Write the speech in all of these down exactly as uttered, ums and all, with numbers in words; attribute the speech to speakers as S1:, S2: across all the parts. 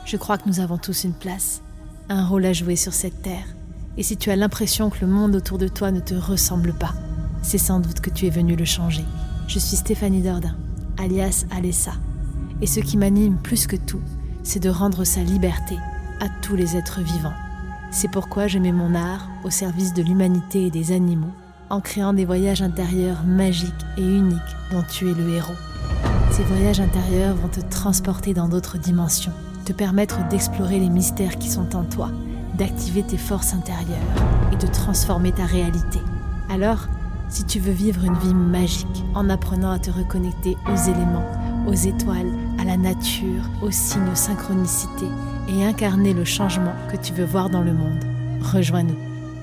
S1: Je crois que nous avons tous une place, un rôle à jouer sur cette terre. Et si tu as l'impression que le monde autour de toi ne te ressemble pas, c'est sans doute que tu es venu le changer. Je suis Stéphanie Dordain, alias Alessa. Et ce qui m'anime plus que tout, c'est de rendre sa liberté à tous les êtres vivants. C'est pourquoi je mets mon art au service de l'humanité et des animaux, en créant des voyages intérieurs magiques et uniques dont tu es le héros. Ces voyages intérieurs vont te transporter dans d'autres dimensions, te permettre d'explorer les mystères qui sont en toi, d'activer tes forces intérieures et de transformer ta réalité. Alors, si tu veux vivre une vie magique en apprenant à te reconnecter aux éléments, aux étoiles, à la nature, aux signes, aux synchronicités et incarner le changement que tu veux voir dans le monde, rejoins-nous.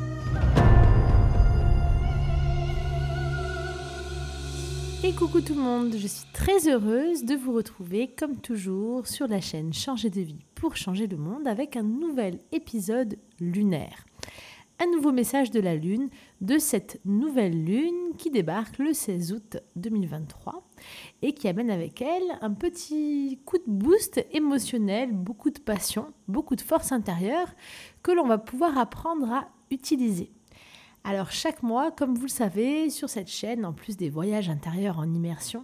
S1: Et coucou tout le monde, je suis très heureuse de vous retrouver comme toujours sur la chaîne Changer de vie pour changer le monde avec un nouvel épisode lunaire. Un nouveau message de la Lune, de cette nouvelle Lune qui débarque le seize août deux mille vingt-trois et qui amène avec elle un petit coup de boost émotionnel, beaucoup de passion, beaucoup de force intérieure que l'on va pouvoir apprendre à utiliser. Alors chaque mois, comme vous le savez, sur cette chaîne, en plus des voyages intérieurs en immersion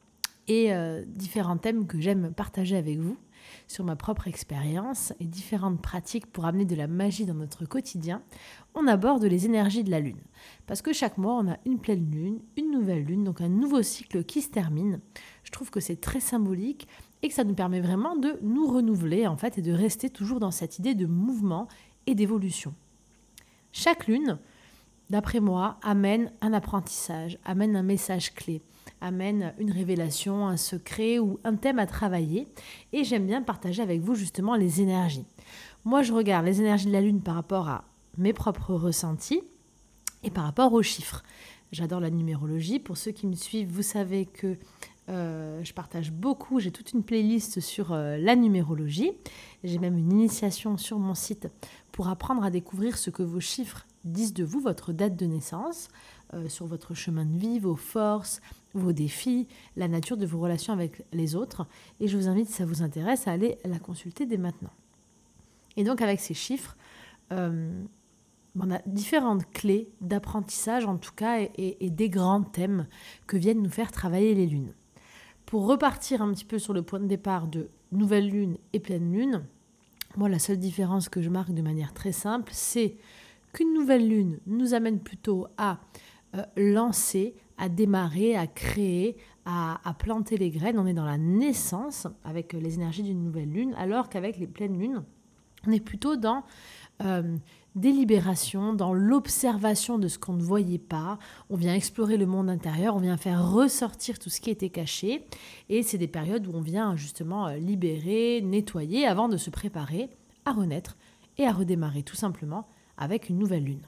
S1: et euh, différents thèmes que j'aime partager avec vous sur ma propre expérience et différentes pratiques pour amener de la magie dans notre quotidien, on aborde les énergies de la Lune. Parce que chaque mois, on a une pleine Lune, une nouvelle Lune, donc un nouveau cycle qui se termine. Je trouve que c'est très symbolique et que ça nous permet vraiment de nous renouveler en fait et de rester toujours dans cette idée de mouvement et d'évolution. Chaque Lune, d'après moi, amène un apprentissage, amène un message clé, amène une révélation, un secret ou un thème à travailler. Et j'aime bien partager avec vous justement les énergies. Moi, je regarde les énergies de la Lune par rapport à mes propres ressentis et par rapport aux chiffres. J'adore la numérologie. Pour ceux qui me suivent, vous savez que euh, je partage beaucoup. J'ai toute une playlist sur euh, la numérologie. J'ai même une initiation sur mon site pour apprendre à découvrir ce que vos chiffres disent de vous, votre date de naissance, euh, sur votre chemin de vie, vos forces, vos défis, la nature de vos relations avec les autres. Et je vous invite, si ça vous intéresse, à aller la consulter dès maintenant. Et donc avec ces chiffres, euh, on a différentes clés d'apprentissage en tout cas et, et, et des grands thèmes que viennent nous faire travailler les lunes. Pour repartir un petit peu sur le point de départ de nouvelle lune et pleine lune, moi la seule différence que je marque de manière très simple, c'est qu'une nouvelle lune nous amène plutôt à euh, lancer, à démarrer, à créer, à, à planter les graines. On est dans la naissance avec les énergies d'une nouvelle lune, alors qu'avec les pleines lunes, on est plutôt dans euh, des libérations, dans l'observation de ce qu'on ne voyait pas. On vient explorer le monde intérieur, on vient faire ressortir tout ce qui était caché. Et c'est des périodes où on vient justement libérer, nettoyer avant de se préparer à renaître et à redémarrer tout simplement avec une nouvelle lune.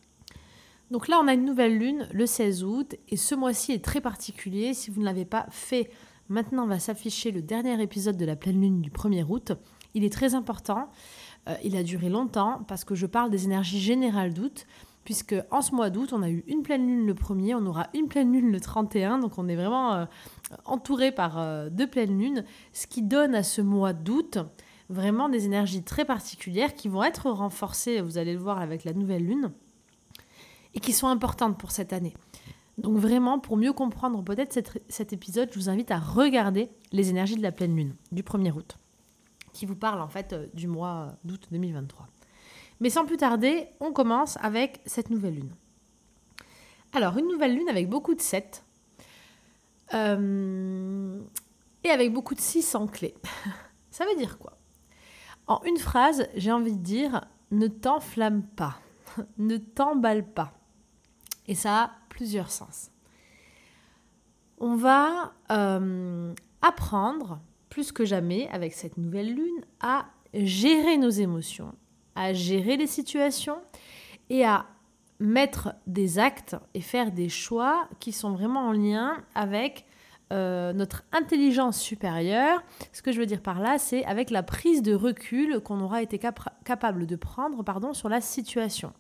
S1: Donc là, on a une nouvelle lune le seize août et ce mois-ci est très particulier. Si vous ne l'avez pas fait, maintenant va s'afficher le dernier épisode de la pleine lune du premier août. Il est très important, euh, il a duré longtemps parce que je parle des énergies générales d'août, puisque en ce mois d'août, on a eu une pleine lune le premier, on aura une pleine lune le trente et un, donc on est vraiment euh, entouré par euh, deux pleines lunes, ce qui donne à ce mois d'août vraiment des énergies très particulières qui vont être renforcées, vous allez le voir avec la nouvelle lune, et qui sont importantes pour cette année. Donc vraiment, pour mieux comprendre peut-être cette, cet épisode, je vous invite à regarder les énergies de la pleine lune du premier août, qui vous parle en fait du mois d'août deux mille vingt-trois. Mais sans plus tarder, on commence avec cette nouvelle lune. Alors, une nouvelle lune avec beaucoup de sept, euh, et avec beaucoup de six en clé. Ça veut dire quoi ? En une phrase, j'ai envie de dire « ne t'enflamme pas, ne t'emballe pas ». Et ça a plusieurs sens. On va euh, apprendre, plus que jamais, avec cette nouvelle lune, à gérer nos émotions, à gérer les situations et à mettre des actes et faire des choix qui sont vraiment en lien avec Euh, notre intelligence supérieure. Ce que je veux dire par là, c'est avec la prise de recul qu'on aura été cap- capable de prendre pardon, sur la situation.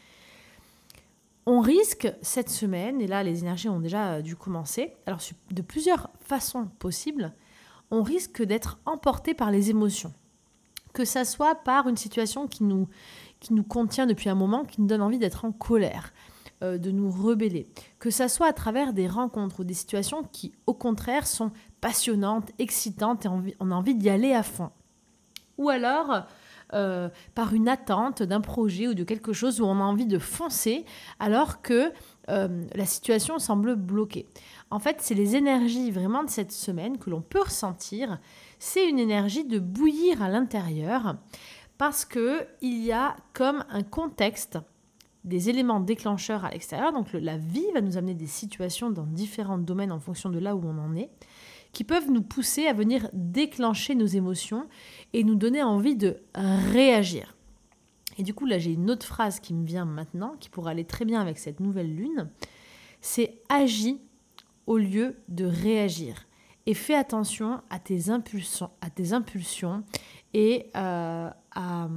S1: On risque cette semaine, et là les énergies ont déjà dû commencer, alors de plusieurs façons possibles, on risque d'être emporté par les émotions. que ça soit par une situation qui nous, qui nous contient depuis un moment, qui nous donne envie d'être en colère, euh, de nous rebeller, que ça soit à travers des rencontres ou des situations qui, au contraire, sont passionnantes, excitantes et on, on a envie d'y aller à fond. Ou alors euh, par une attente d'un projet ou de quelque chose où on a envie de foncer alors que euh, la situation semble bloquée. En fait, c'est les énergies vraiment de cette semaine que l'on peut ressentir. C'est une énergie de bouillir à l'intérieur parce qu'il y a comme un contexte, des éléments déclencheurs à l'extérieur. Donc le, la vie va nous amener des situations dans différents domaines en fonction de là où on en est, qui peuvent nous pousser à venir déclencher nos émotions et nous donner envie de réagir. Et du coup, là, j'ai une autre phrase qui me vient maintenant, qui pourrait aller très bien avec cette nouvelle lune. C'est « agis au lieu de réagir ». Et fais attention à tes impulsions, à tes impulsions et euh, à,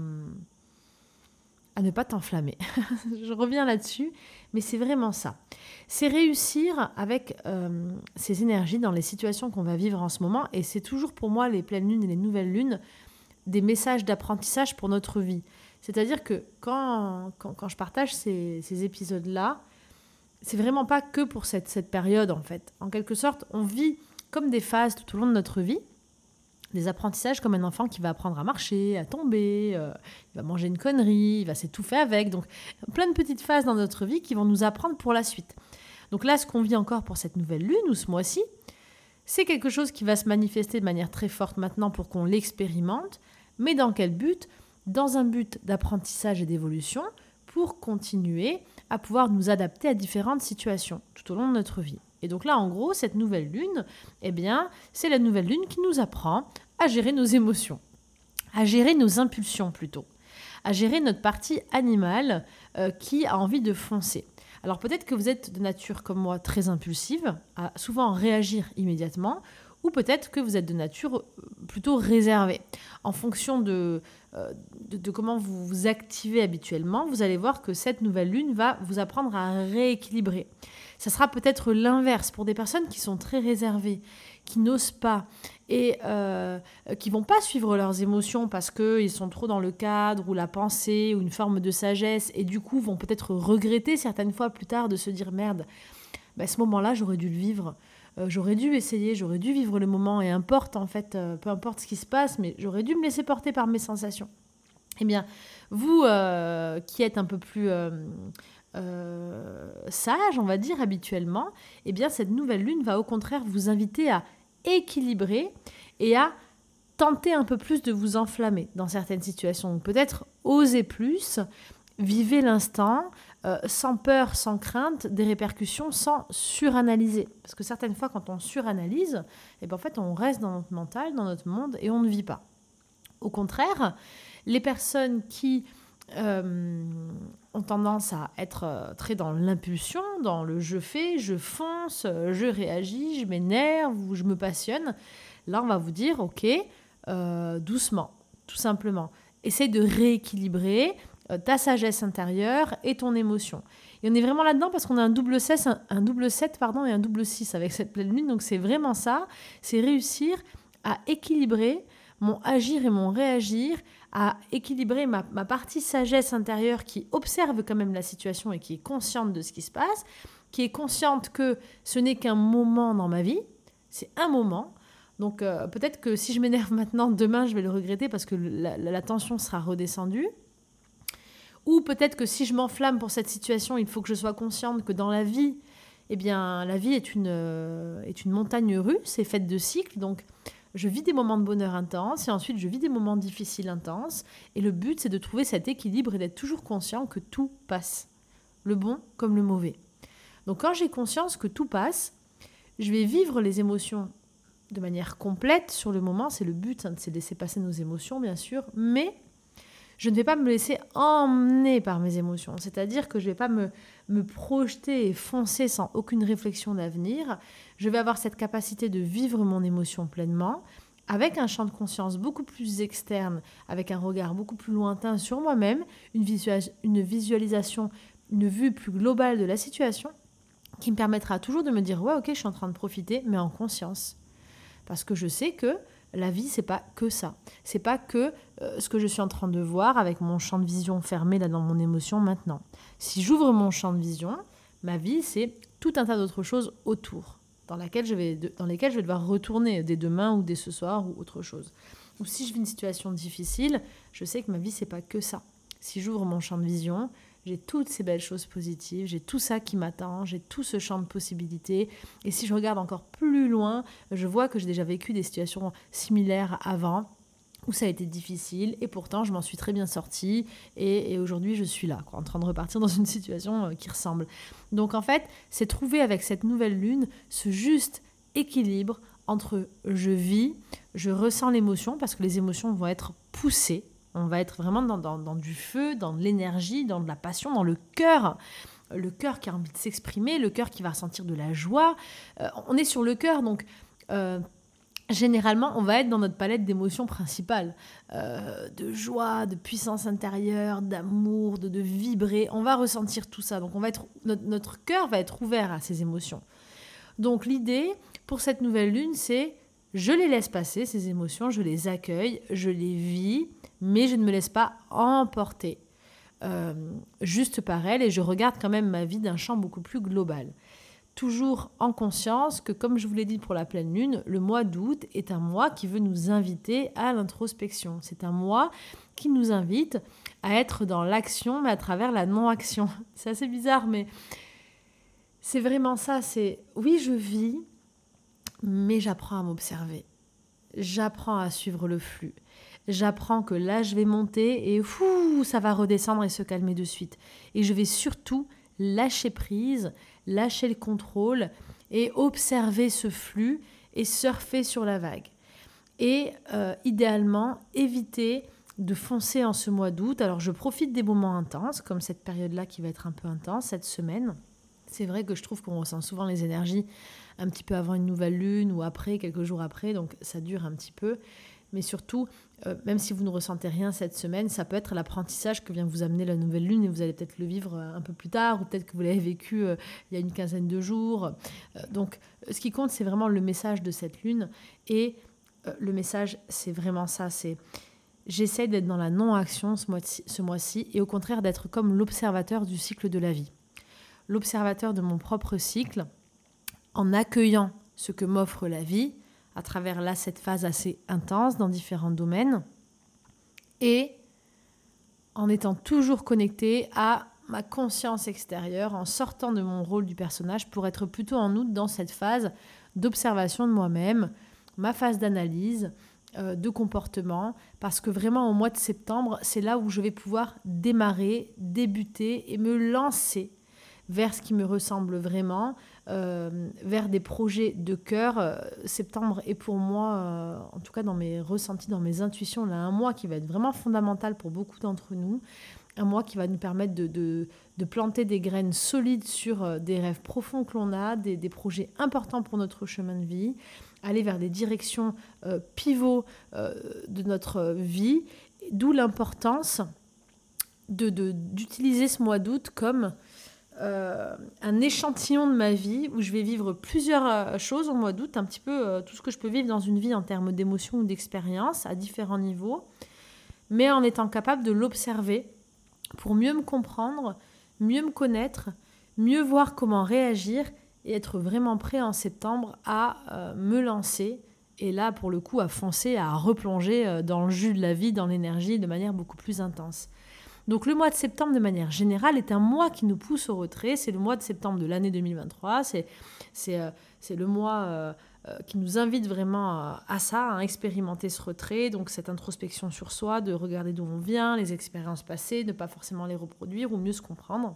S1: à ne pas t'enflammer. Je reviens là-dessus, mais c'est vraiment ça. C'est réussir avec euh, ces énergies dans les situations qu'on va vivre en ce moment. Et c'est toujours pour moi, les pleines lunes et les nouvelles lunes, des messages d'apprentissage pour notre vie. C'est-à-dire que quand, quand, quand je partage ces, ces épisodes-là, c'est vraiment pas que pour cette, cette période, en fait. En quelque sorte, on vit comme des phases tout au long de notre vie, des apprentissages comme un enfant qui va apprendre à marcher, à tomber, euh, il va manger une connerie, il va s'étouffer avec. Donc, plein de petites phases dans notre vie qui vont nous apprendre pour la suite. Donc là, ce qu'on vit encore pour cette nouvelle lune ou ce mois-ci, c'est quelque chose qui va se manifester de manière très forte maintenant pour qu'on l'expérimente. Mais dans quel but ? Dans un but d'apprentissage et d'évolution pour continuer à pouvoir nous adapter à différentes situations tout au long de notre vie. Et donc là, en gros, cette nouvelle lune, eh bien, c'est la nouvelle lune qui nous apprend à gérer nos émotions, à gérer nos impulsions plutôt, à gérer notre partie animale euh, qui a envie de foncer. Alors peut-être que vous êtes de nature comme moi très impulsive, à souvent réagir immédiatement, ou peut-être que vous êtes de nature plutôt réservée. En fonction de, euh, de, de comment vous vous activez habituellement, vous allez voir que cette nouvelle lune va vous apprendre à rééquilibrer. Ça sera peut-être l'inverse pour des personnes qui sont très réservées, qui n'osent pas et euh, qui ne vont pas suivre leurs émotions parce qu'ils sont trop dans le cadre ou la pensée ou une forme de sagesse et du coup vont peut-être regretter certaines fois plus tard de se dire « merde, bah, à ce moment-là, j'aurais dû le vivre ». Euh, j'aurais dû essayer, j'aurais dû vivre le moment et importe en fait, euh, peu importe ce qui se passe, mais j'aurais dû me laisser porter par mes sensations. Eh bien, vous euh, qui êtes un peu plus euh, euh, sage, on va dire habituellement, eh bien cette nouvelle lune va au contraire vous inviter à équilibrer et à tenter un peu plus de vous enflammer dans certaines situations. Donc, peut-être oser plus, vivez l'instant, euh, sans peur, sans crainte, des répercussions, sans suranalyser. Parce que certaines fois, quand on suranalyse, eh ben, en fait, on reste dans notre mental, dans notre monde, et on ne vit pas. Au contraire, les personnes qui euh, ont tendance à être euh, très dans l'impulsion, dans le je fais, je fonce, euh, je réagis, je m'énerve ou je me passionne, là, on va vous dire, ok, euh, doucement, tout simplement. Essaye de rééquilibrer ta sagesse intérieure et ton émotion. Et on est vraiment là-dedans parce qu'on a un double sept, un, un double sept pardon, et un double six avec cette pleine lune. Donc c'est vraiment ça, c'est réussir à équilibrer mon agir et mon réagir, à équilibrer ma, ma partie sagesse intérieure qui observe quand même la situation et qui est consciente de ce qui se passe, qui est consciente que ce n'est qu'un moment dans ma vie, c'est un moment. Donc euh, peut-être que si je m'énerve maintenant, demain je vais le regretter parce que la, la, la tension sera redescendue. Ou peut-être que si je m'enflamme pour cette situation, il faut que je sois consciente que dans la vie, eh bien, la vie est une, euh, est une montagne russe, est faite de cycles. Donc, je vis des moments de bonheur intenses et ensuite, je vis des moments difficiles intenses. Et le but, c'est de trouver cet équilibre et d'être toujours conscient que tout passe, le bon comme le mauvais. Donc, quand j'ai conscience que tout passe, je vais vivre les émotions de manière complète sur le moment. C'est le but, hein, c'est de laisser passer nos émotions, bien sûr, mais je ne vais pas me laisser emmener par mes émotions. C'est-à-dire que je ne vais pas me, me projeter et foncer sans aucune réflexion d'avenir. Je vais avoir cette capacité de vivre mon émotion pleinement, avec un champ de conscience beaucoup plus externe, avec un regard beaucoup plus lointain sur moi-même, une, visualis- une visualisation, une vue plus globale de la situation, qui me permettra toujours de me dire « ouais, ok, je suis en train de profiter, mais en conscience ». Parce que je sais que la vie, c'est pas que ça. C'est pas que euh, ce que je suis en train de voir avec mon champ de vision fermé là dans mon émotion maintenant. Si j'ouvre mon champ de vision, ma vie, c'est tout un tas d'autres choses autour, dans, laquelle je vais, dans lesquelles je vais devoir retourner dès demain ou dès ce soir ou autre chose. Ou si je vis une situation difficile, je sais que ma vie, c'est pas que ça. Si j'ouvre mon champ de vision, j'ai toutes ces belles choses positives, j'ai tout ça qui m'attend, j'ai tout ce champ de possibilités. Et si je regarde encore plus loin, je vois que j'ai déjà vécu des situations similaires avant, où ça a été difficile, et pourtant je m'en suis très bien sortie, et, et aujourd'hui je suis là, quoi, en train de repartir dans une situation qui ressemble. Donc en fait, c'est trouver avec cette nouvelle lune ce juste équilibre entre je vis, je ressens l'émotion, parce que les émotions vont être poussées, on va être vraiment dans, dans, dans du feu, dans de l'énergie, dans de la passion, dans le cœur. Le cœur qui a envie de s'exprimer, le cœur qui va ressentir de la joie. Euh, on est sur le cœur, donc euh, généralement, on va être dans notre palette d'émotions principales. Euh, de joie, de puissance intérieure, d'amour, de, de vibrer. On va ressentir tout ça. Donc on va être, notre, notre cœur va être ouvert à ces émotions. Donc l'idée pour cette nouvelle lune, c'est je les laisse passer, ces émotions, je les accueille, je les vis, mais je ne me laisse pas emporter euh, juste par elles et je regarde quand même ma vie d'un champ beaucoup plus global. Toujours en conscience que, comme je vous l'ai dit pour la pleine lune, le mois d'août est un mois qui veut nous inviter à l'introspection. C'est un mois qui nous invite à être dans l'action, mais à travers la non-action. C'est assez bizarre, mais c'est vraiment ça. C'est oui, je vis, mais j'apprends à m'observer. J'apprends à suivre le flux. J'apprends que là, je vais monter et fou, ça va redescendre et se calmer de suite. Et je vais surtout lâcher prise, lâcher le contrôle et observer ce flux et surfer sur la vague. Et euh, idéalement, éviter de foncer en ce mois d'août. Alors, je profite des moments intenses, comme cette période-là qui va être un peu intense, cette semaine. C'est vrai que je trouve qu'on ressent souvent les énergies un petit peu avant une nouvelle lune ou après, quelques jours après, donc ça dure un petit peu. Mais surtout, euh, même si vous ne ressentez rien cette semaine, ça peut être l'apprentissage que vient vous amener la nouvelle lune et vous allez peut-être le vivre un peu plus tard ou peut-être que vous l'avez vécu euh, il y a une quinzaine de jours. Euh, donc, ce qui compte, c'est vraiment le message de cette lune. Et euh, le message, c'est vraiment ça, c'est j'essaie d'être dans la non-action ce mois-ci, ce mois-ci et au contraire d'être comme l'observateur du cycle de la vie. L'observateur de mon propre cycle, en accueillant ce que m'offre la vie, à travers là cette phase assez intense dans différents domaines, et en étant toujours connecté à ma conscience extérieure, en sortant de mon rôle du personnage pour être plutôt en août dans cette phase d'observation de moi-même, ma phase d'analyse, euh, de comportement, parce que vraiment au mois de septembre, c'est là où je vais pouvoir démarrer, débuter et me lancer vers ce qui me ressemble vraiment, euh, vers des projets de cœur. Euh, septembre est pour moi, euh, en tout cas dans mes ressentis, dans mes intuitions, là, un mois qui va être vraiment fondamental pour beaucoup d'entre nous, un mois qui va nous permettre de, de, de planter des graines solides sur euh, des rêves profonds que l'on a, des, des projets importants pour notre chemin de vie, aller vers des directions euh, pivots euh, de notre vie, d'où l'importance de, de, d'utiliser ce mois d'août comme Euh, un échantillon de ma vie où je vais vivre plusieurs euh, choses au mois d'août, un petit peu euh, tout ce que je peux vivre dans une vie en termes d'émotions ou d'expériences à différents niveaux, mais en étant capable de l'observer pour mieux me comprendre, mieux me connaître, mieux voir comment réagir et être vraiment prêt en septembre à euh, me lancer et là pour le coup à foncer, à replonger euh, dans le jus de la vie, dans l'énergie de manière beaucoup plus intense. Donc le mois de septembre, de manière générale, est un mois qui nous pousse au retrait. C'est le mois de septembre de l'année deux mille vingt-trois. C'est, c'est, euh, c'est le mois euh, euh, qui nous invite vraiment à, à ça, à expérimenter ce retrait. Donc cette introspection sur soi, de regarder d'où on vient, les expériences passées, ne pas forcément les reproduire ou mieux se comprendre.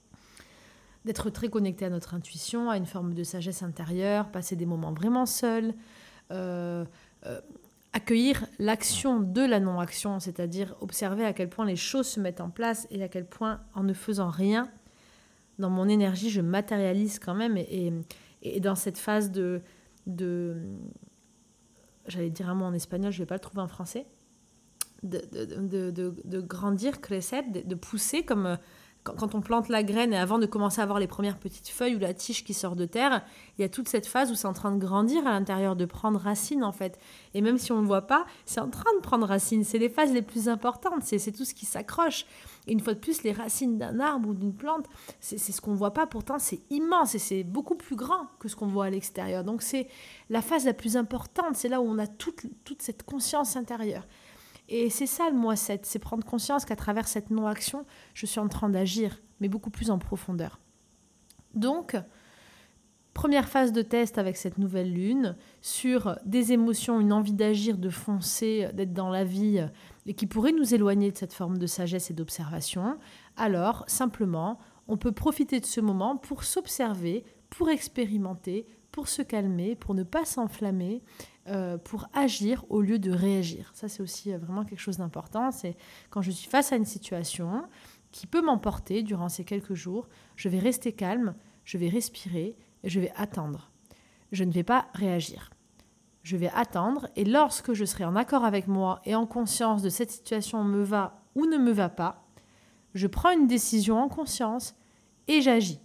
S1: D'être très connecté à notre intuition, à une forme de sagesse intérieure, passer des moments vraiment seuls. Euh, euh, accueillir l'action de la non-action, c'est-à-dire observer à quel point les choses se mettent en place et à quel point, en ne faisant rien, dans mon énergie, je matérialise quand même. Et, et, et dans cette phase de, de... J'allais dire un mot en espagnol, je ne vais pas le trouver en français. De, de, de, de, de grandir, crecer, de, de pousser comme, quand, quand on plante la graine et avant de commencer à avoir les premières petites feuilles ou la tige qui sort de terre, il y a toute cette phase où c'est en train de grandir à l'intérieur, de prendre racine en fait. Et même si on ne le voit pas, c'est en train de prendre racine. C'est les phases les plus importantes, c'est, c'est tout ce qui s'accroche. Et une fois de plus, les racines d'un arbre ou d'une plante, c'est, c'est ce qu'on ne voit pas, pourtant c'est immense et c'est beaucoup plus grand que ce qu'on voit à l'extérieur. Donc c'est la phase la plus importante, c'est là où on a toute, toute cette conscience intérieure. Et c'est ça le mois sept, c'est prendre conscience qu'à travers cette non-action, je suis en train d'agir, mais beaucoup plus en profondeur. Donc, première phase de test avec cette nouvelle lune, sur des émotions, une envie d'agir, de foncer, d'être dans la vie, et qui pourrait nous éloigner de cette forme de sagesse et d'observation. Alors, simplement, on peut profiter de ce moment pour s'observer, pour expérimenter, pour se calmer, pour ne pas s'enflammer, euh, pour agir au lieu de réagir. Ça, c'est aussi vraiment quelque chose d'important. C'est quand je suis face à une situation qui peut m'emporter durant ces quelques jours, je vais rester calme, je vais respirer et je vais attendre. Je ne vais pas réagir. Je vais attendre et lorsque je serai en accord avec moi et en conscience de cette situation me va ou ne me va pas, je prends une décision en conscience et j'agis.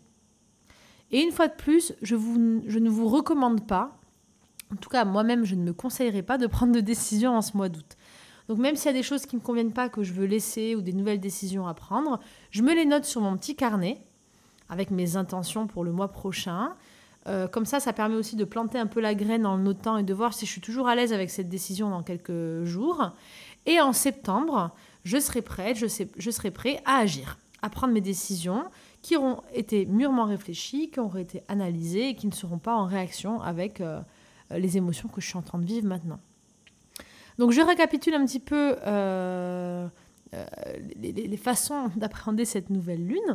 S1: Et une fois de plus, je, vous, je ne vous recommande pas, en tout cas moi-même je ne me conseillerais pas de prendre de décision en ce mois d'août. Donc même s'il y a des choses qui ne me conviennent pas, que je veux laisser ou des nouvelles décisions à prendre, je me les note sur mon petit carnet avec mes intentions pour le mois prochain. Euh, comme ça, ça permet aussi de planter un peu la graine en le notant et de voir si je suis toujours à l'aise avec cette décision dans quelques jours. Et en septembre, je serai prête, je, sais, je serai prêt à agir, à prendre mes décisions qui auront été mûrement réfléchies, qui auront été analysées et qui ne seront pas en réaction avec euh, les émotions que je suis en train de vivre maintenant. Donc je récapitule un petit peu euh, euh, les, les, les façons d'appréhender cette nouvelle lune.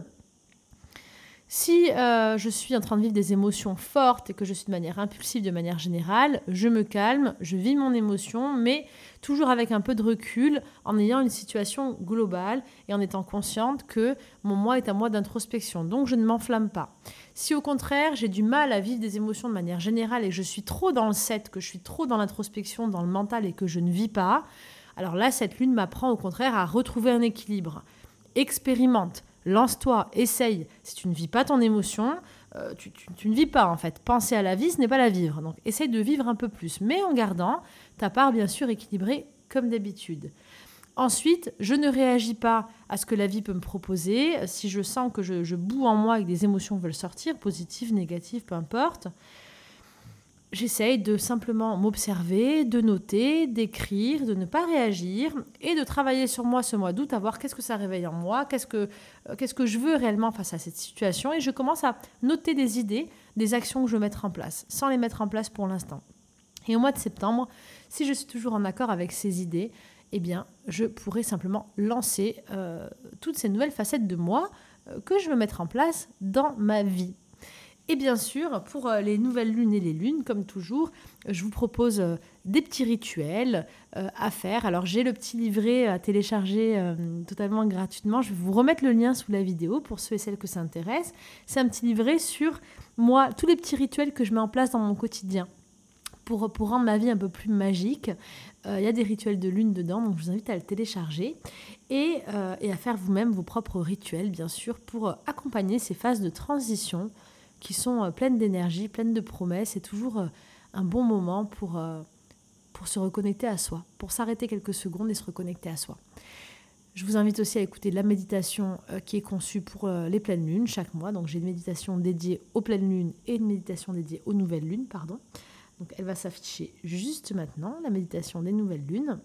S1: Si euh, je suis en train de vivre des émotions fortes et que je suis de manière impulsive de manière générale, je me calme, je vis mon émotion, mais toujours avec un peu de recul, en ayant une situation globale et en étant consciente que mon moi est un moi d'introspection. Donc je ne m'enflamme pas. Si au contraire, j'ai du mal à vivre des émotions de manière générale et que je suis trop dans le sept, que je suis trop dans l'introspection, dans le mental et que je ne vis pas, alors là, cette lune m'apprend au contraire à retrouver un équilibre. Expérimente. Lance-toi, essaye. Si tu ne vis pas ton émotion, euh, tu, tu, tu ne vis pas en fait. Penser à la vie, ce n'est pas la vivre. Donc essaye de vivre un peu plus, mais en gardant ta part bien sûr équilibrée comme d'habitude. Ensuite, je ne réagis pas à ce que la vie peut me proposer. Si je sens que je, je boue en moi et que des émotions veulent sortir, positives, négatives, peu importe, j'essaye de simplement m'observer, de noter, d'écrire, de ne pas réagir et de travailler sur moi ce mois d'août, à voir qu'est-ce que ça réveille en moi, qu'est-ce que, euh, qu'est-ce que je veux réellement face à cette situation. Et je commence à noter des idées, des actions que je veux mettre en place, sans les mettre en place pour l'instant. Et au mois de septembre, si je suis toujours en accord avec ces idées, eh bien, je pourrais simplement lancer euh, toutes ces nouvelles facettes de moi euh, que je veux mettre en place dans ma vie. Et bien sûr, pour les nouvelles lunes et les lunes, comme toujours, je vous propose des petits rituels euh, à faire. Alors, j'ai le petit livret à télécharger euh, totalement gratuitement. Je vais vous remettre le lien sous la vidéo pour ceux et celles que ça intéresse. C'est un petit livret sur moi, tous les petits rituels que je mets en place dans mon quotidien pour, pour rendre ma vie un peu plus magique. Euh, il y a des rituels de lune dedans, donc je vous invite à le télécharger et, euh, et à faire vous-même vos propres rituels, bien sûr, pour accompagner ces phases de transition qui sont pleines d'énergie, pleines de promesses, et toujours un bon moment pour, pour se reconnecter à soi, pour s'arrêter quelques secondes et se reconnecter à soi. Je vous invite aussi à écouter la méditation qui est conçue pour les pleines lunes chaque mois. Donc j'ai une méditation dédiée aux pleines lunes et une méditation dédiée aux nouvelles lunes, pardon. Donc elle va s'afficher juste maintenant, la méditation des nouvelles lunes.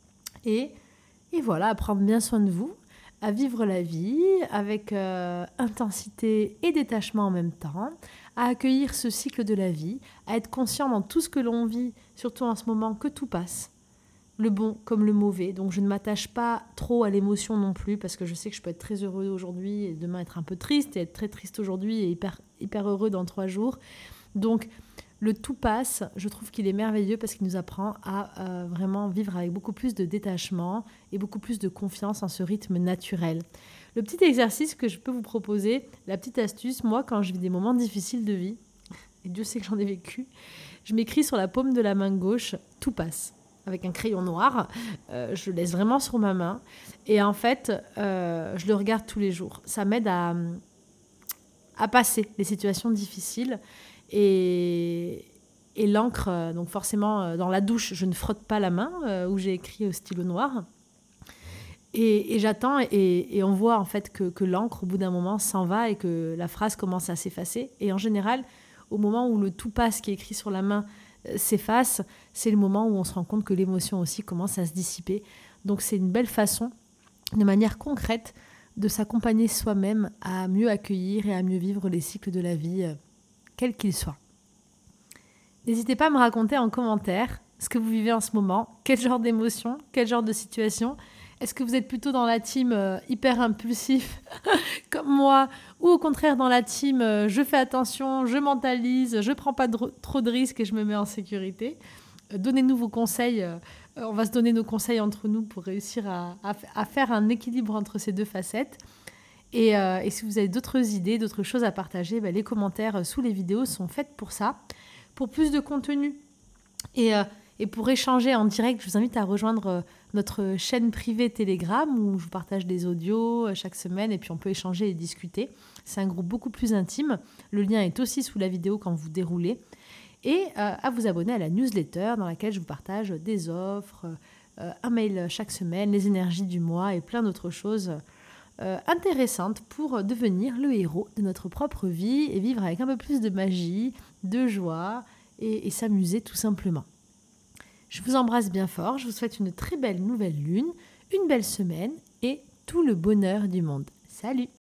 S1: Et, et voilà, à prendre bien soin de vous, à vivre la vie avec euh, intensité et détachement en même temps, à accueillir ce cycle de la vie, à être conscient dans tout ce que l'on vit, surtout en ce moment, que tout passe, le bon comme le mauvais. Donc je ne m'attache pas trop à l'émotion non plus, parce que je sais que je peux être très heureux aujourd'hui et demain être un peu triste, et être très triste aujourd'hui et hyper, hyper heureux dans trois jours. Donc le tout passe, je trouve qu'il est merveilleux parce qu'il nous apprend à euh, vraiment vivre avec beaucoup plus de détachement et beaucoup plus de confiance en ce rythme naturel. Le petit exercice que je peux vous proposer, la petite astuce, moi quand je vis des moments difficiles de vie, et Dieu sait que j'en ai vécu, je m'écris sur la paume de la main gauche « tout passe ». avec un crayon noir. Euh, je le laisse vraiment sur ma main. Et en fait, euh, je le regarde tous les jours. Ça m'aide à, à passer les situations difficiles. Et, et l'encre, donc forcément, dans la douche, je ne frotte pas la main euh, où j'ai écrit au stylo noir. Et, et j'attends et, et on voit en fait que, que l'encre, au bout d'un moment, s'en va et que la phrase commence à s'effacer. Et en général, au moment où le tout passe qui est écrit sur la main euh, s'efface, c'est le moment où on se rend compte que l'émotion aussi commence à se dissiper. Donc c'est une belle façon, de manière concrète, de s'accompagner soi-même à mieux accueillir et à mieux vivre les cycles de la vie, euh, quels qu'ils soient. N'hésitez pas à me raconter en commentaire ce que vous vivez en ce moment, quel genre d'émotion, quel genre de situation. Est-ce que vous êtes plutôt dans la team euh, hyper impulsif comme moi, ou au contraire dans la team euh, je fais attention, je mentalise, je prends pas de, trop de risques et je me mets en sécurité. Euh, donnez-nous vos conseils, euh, on va se donner nos conseils entre nous pour réussir à, à, à faire un équilibre entre ces deux facettes. Et, euh, et si vous avez d'autres idées, d'autres choses à partager, ben, les commentaires sous les vidéos sont faits pour ça. Pour plus de contenu et, euh, et pour échanger en direct, je vous invite à rejoindre euh, notre chaîne privée Telegram où je vous partage des audios euh, chaque semaine et puis on peut échanger et discuter. C'est un groupe beaucoup plus intime. Le lien est aussi sous la vidéo quand vous déroulez. Et euh, à vous abonner à la newsletter dans laquelle je vous partage des offres, euh, un mail chaque semaine, les énergies du mois et plein d'autres choses euh, intéressantes pour devenir le héros de notre propre vie et vivre avec un peu plus de magie, de joie et, et s'amuser tout simplement. Je vous embrasse bien fort, je vous souhaite une très belle nouvelle lune, une belle semaine et tout le bonheur du monde. Salut!